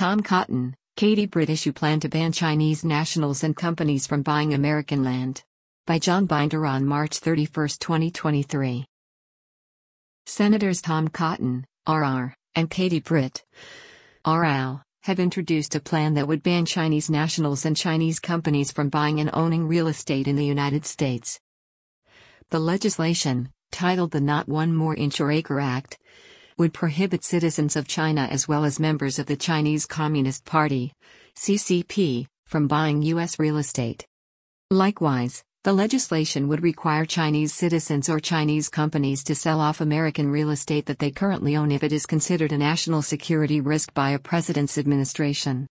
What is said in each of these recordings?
Tom Cotton, Katie Britt issue plan to ban Chinese nationals and companies from buying American land. By John Binder on March 31, 2023. Senators Tom Cotton, RR, and Katie Britt, RL, have introduced a plan that would ban Chinese nationals and Chinese companies from buying and owning real estate in the United States. The legislation, titled the Not One More Inch or Acre Act, would prohibit citizens of China as well as members of the Chinese Communist Party, CCP, from buying U.S. real estate. Likewise, the legislation would require Chinese citizens or Chinese companies to sell off American real estate that they currently own if it is considered a national security risk by a president's administration.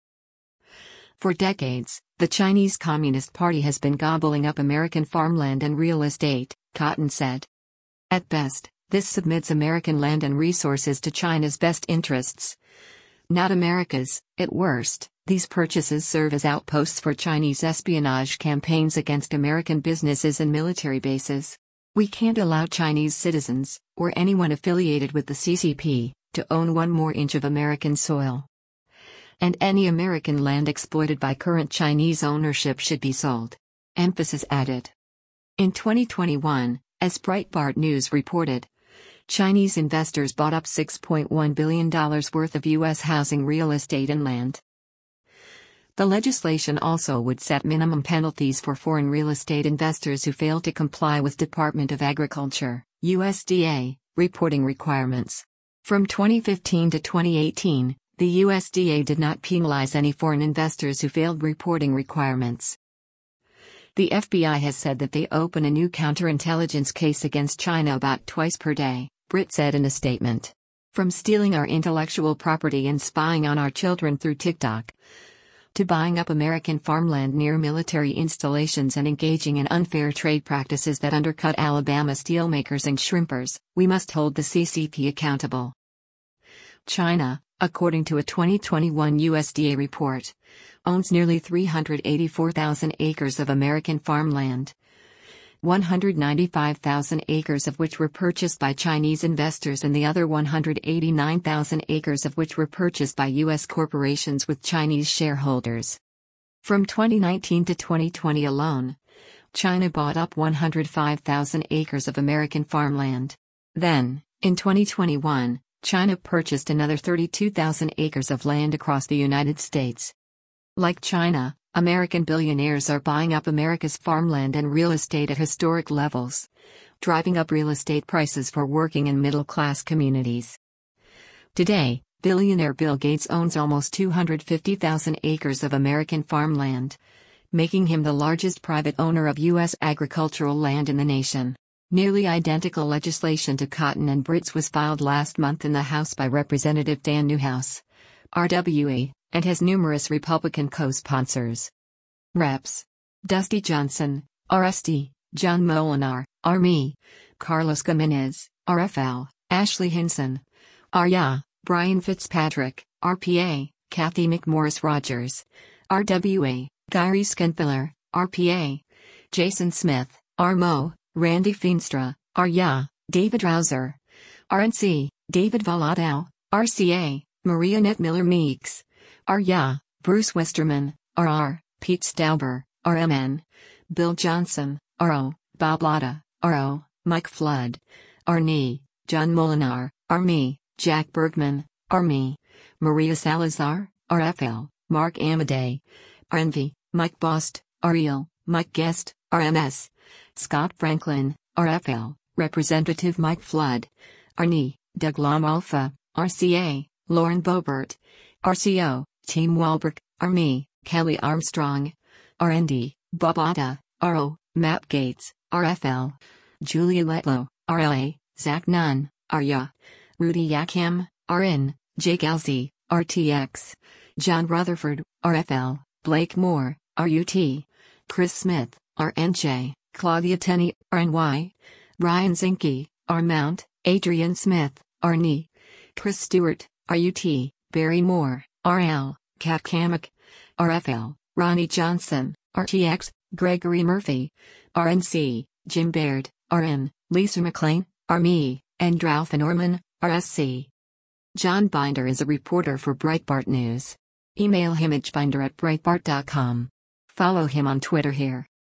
For decades, the Chinese Communist Party has been gobbling up American farmland and real estate, Cotton said. At best, this submits American land and resources to China's best interests, not America's. At worst, these purchases serve as outposts for Chinese espionage campaigns against American businesses and military bases. We can't allow Chinese citizens, or anyone affiliated with the CCP, to own one more inch of American soil. And any American land exploited by current Chinese ownership should be sold. Emphasis added. In 2021, as Breitbart News reported, Chinese investors bought up $6.1 billion worth of U.S. housing real estate and land. The legislation also would set minimum penalties for foreign real estate investors who fail to comply with Department of Agriculture, USDA, reporting requirements. From 2015 to 2018, the USDA did not penalize any foreign investors who failed reporting requirements. The FBI has said that they open a new counterintelligence case against China about twice per day, Britt said in a statement. From stealing our intellectual property and spying on our children through TikTok, to buying up American farmland near military installations and engaging in unfair trade practices that undercut Alabama steelmakers and shrimpers, we must hold the CCP accountable. China, according to a 2021 USDA report, owns nearly 384,000 acres of American farmland, 195,000 acres of which were purchased by Chinese investors and the other 189,000 acres of which were purchased by U.S. corporations with Chinese shareholders. From 2019 to 2020 alone, China bought up 105,000 acres of American farmland. Then, in 2021, China purchased another 32,000 acres of land across the United States. Like China, American billionaires are buying up America's farmland and real estate at historic levels, driving up real estate prices for working and middle-class communities. Today, billionaire Bill Gates owns almost 250,000 acres of American farmland, making him the largest private owner of U.S. agricultural land in the nation. Nearly identical legislation to Cotton and Britt's was filed last month in the House by Representative Dan Newhouse, RWE, and has numerous Republican co-sponsors. Reps. Dusty Johnson, RSD, John Molinar, RME, Carlos Gimenez, RFL, Ashley Hinson, RYA, Brian Fitzpatrick, RPA, Kathy McMorris Rogers, RWA, Gary Skenfiller, RPA, Jason Smith, RMO, Randy Feenstra, RYA, David Rouser, RNC, David Valado, RCA, Maria Netmiller Meeks, RYA, Bruce Westerman, RR, Pete Stauber, RMN, Bill Johnson, RO, Bob Latta, RO, Mike Flood, RNE, John Molinar, RME, Jack Bergman, RME, Maria Salazar, RFL, Mark Amadei, RNV, Mike Bost, REL, Mike Guest, RMS, Scott Franklin, RFL, Representative Mike Flood, RNE, Doug Lamalfa, RCA, Lauren Boebert, RCO, Team Walbrook, RME, Kelly Armstrong, RND, Bob Otta, RO, Matt Gates, RFL, Julia Letlow, RLA, Zach Nunn, RYA, Rudy Yakim, RN, Jake Alzi, RTX, John Rutherford, RFL, Blake Moore, RUT, Chris Smith, RNJ, Claudia Tenney, RNY, Ryan Zinke, RMount, Adrian Smith, RNE, Chris Stewart, RUT, Barry Moore, RL, Kat Kamek, RFL, Ronnie Johnson, RTX, Gregory Murphy, RNC, Jim Baird, RN, Lisa McLean, RME, and Ralph Norman, RSC. John Binder is a reporter for Breitbart News. Email him at imagebinder@breitbart.com. Follow him on Twitter here.